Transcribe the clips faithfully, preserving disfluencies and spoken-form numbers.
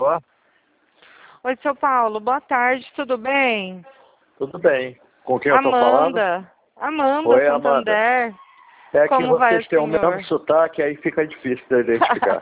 Alô? Oi, seu Paulo, boa tarde, tudo bem? Tudo bem. Com quem eu tô falando? Amanda. Amanda, Oi, Amanda. Santander. É que Como vai vocês o têm o mesmo senhor? sotaque, aí fica difícil de identificar.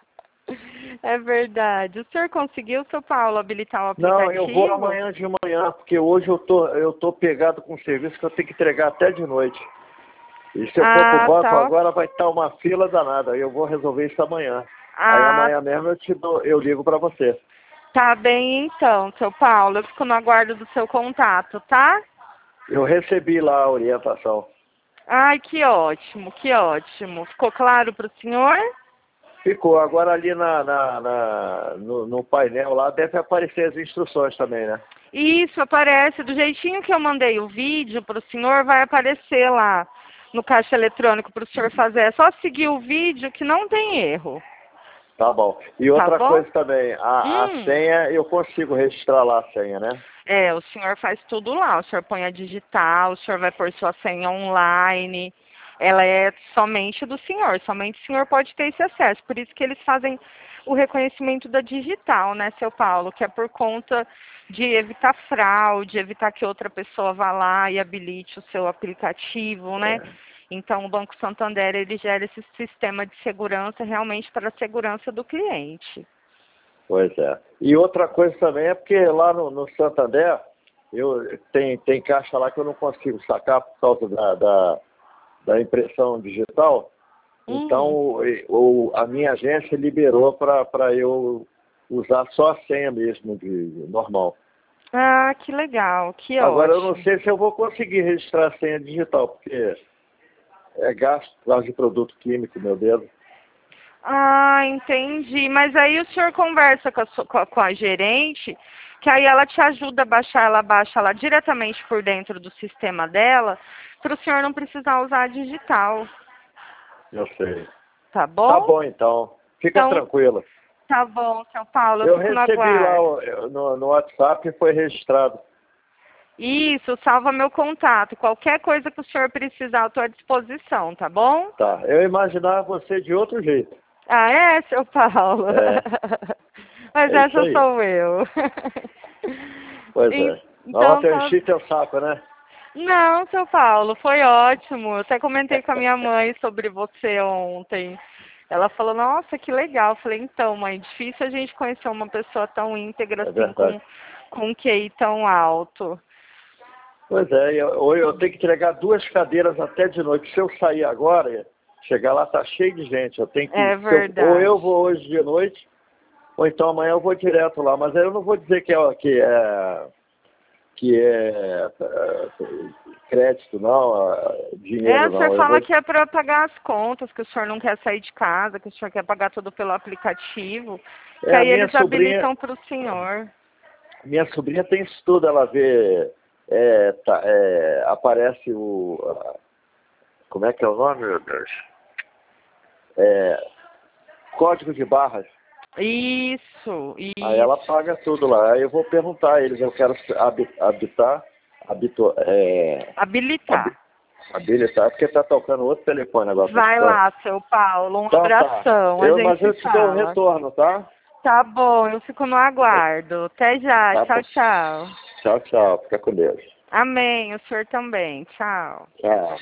É verdade. O senhor conseguiu, seu Paulo, habilitar o Não, eu vou aplicativo? amanhã de manhã, porque hoje eu tô, eu tô pegado com um serviço que eu tenho que entregar até de noite. E se eu for pro Ah, banco tá. agora vai estar uma fila danada. Aí eu vou resolver isso amanhã. Aí Ah, amanhã mesmo eu te dou, eu ligo pra você. tá bem então, seu Paulo. Eu fico no aguardo do seu contato, tá? Eu recebi lá a orientação. Ai, que ótimo, que ótimo. Ficou claro para o senhor? Ficou. Agora ali na, na, na- no, no painel lá deve aparecer as instruções também, né? Isso, aparece. Do jeitinho que eu mandei o vídeo para o senhor, vai aparecer lá no caixa eletrônico para o senhor fazer. É só seguir o vídeo que não tem erro. Tá bom. E Tá outra bom? coisa também, a, a Hum. senha, eu consigo registrar lá a senha, né? É, o senhor faz tudo lá. O senhor põe a digital, o senhor vai pôr sua senha online. Ela é somente do senhor, somente o senhor pode ter esse acesso. Por isso que eles fazem o reconhecimento da digital, né, seu Paulo? Que é por conta de evitar fraude, evitar que outra pessoa vá lá e habilite o seu aplicativo, né? É. Então, o Banco Santander, ele gera esse sistema de segurança realmente para a segurança do cliente. Pois é. E outra coisa também é porque lá no, no Santander, eu, tem, tem caixa lá que eu não consigo sacar por causa da, da, da impressão digital. Então, Hum. o, o- a minha agência liberou para eu usar só a senha mesmo, de normal. Ah, que legal, que Agora, eu não ótimo. sei se eu vou conseguir registrar a senha digital, porque é gasto por causa de produto químico, meu dedo. Ah, entendi. Mas aí o senhor conversa com a, su- com a, com a gerente, que aí ela te ajuda a baixar, ela baixa lá diretamente por dentro do sistema dela, para o senhor não precisar usar a digital, Eu sei. tá Tá bom? bom, então. Fica Então, tranquila. tá bom, seu Paulo, eu Eu fico no recebi lá aguardo. o- no, no WhatsApp e foi registrado. Isso, salva meu contato. Qualquer coisa que o senhor precisar, eu estou à disposição, tá bom? Tá. Eu imaginava você de outro jeito. Ah, é, seu Paulo? É, Mas é isso essa aí. sou eu. Pois En- é. Então, Ontem eu tá. enchi teu saco, né? Não, seu Paulo, foi ótimo. Eu até comentei com a minha mãe sobre você ontem. Ela falou, nossa, que legal. Eu falei, então, mãe, difícil a gente conhecer uma pessoa tão íntegra É assim, verdade. com, com um Q I tão alto. Pois é, eu, ou eu tenho que entregar duas cadeiras até de noite. Se eu sair agora, chegar lá tá cheio de gente. Eu tenho que, É se eu- ou verdade. eu vou hoje de noite, ou então amanhã eu vou direto lá. Mas aí eu não vou dizer que é, que é, que é, é, crédito, não, é, É, dinheiro o senhor não. Eu fala vou, que é para pagar as contas, que o senhor não quer sair de casa, que o senhor quer pagar tudo pelo aplicativo, que é a aí minha eles sobrinha, habilitam para o senhor. minha sobrinha tem isso tudo. Ela vê, é, tá, é, aparece o, a- como é que é o nome, meu Deus? É, código de barras. Isso, Aí ela isso. paga tudo lá. Aí eu vou perguntar a eles, eu quero habi- habitar, habito, é, habi- Habilitar. habilitar, porque tá tocando outro telefone agora. Tá Vai escutando? lá, seu Paulo. Um Então tá. abração. A Eu, gente mas se eu te dou o fala. retorno, tá? Tá bom, eu fico no aguardo. Até já. Tá Tchau, bom. tchau. Tchau, tchau. Fica com Deus. Amém. O senhor também. Tchau. Tchau.